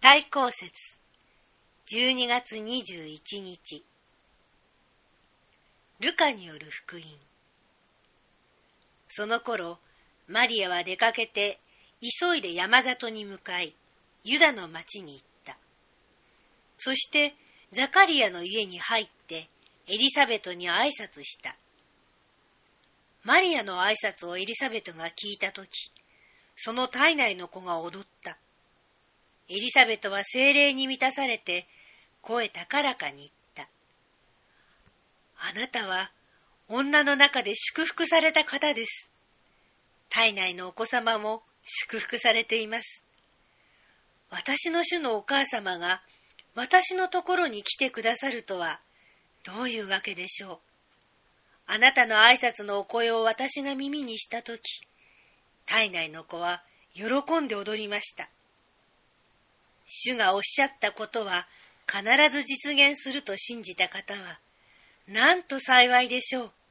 大公節12月21日ルカによる福音。その頃、マリアは出かけて、急いで山里に向かい、ユダの町に行った。そして、ザカリアの家に入って、エリサベトに挨拶した。マリアの挨拶をエリサベトが聞いたとき、その体内の子が踊った。エリザベトは聖霊に満たされて、声高らかに言った。あなたは女の中で祝福された方です。体内のお子様も祝福されています。私の主のお母様が私のところに来てくださるとはどういうわけでしょう。あなたの挨拶のお声を私が耳にしたとき、体内の子は喜んで踊りました。主がおっしゃったことは必ず実現すると信じた方は、なんと幸いでしょう。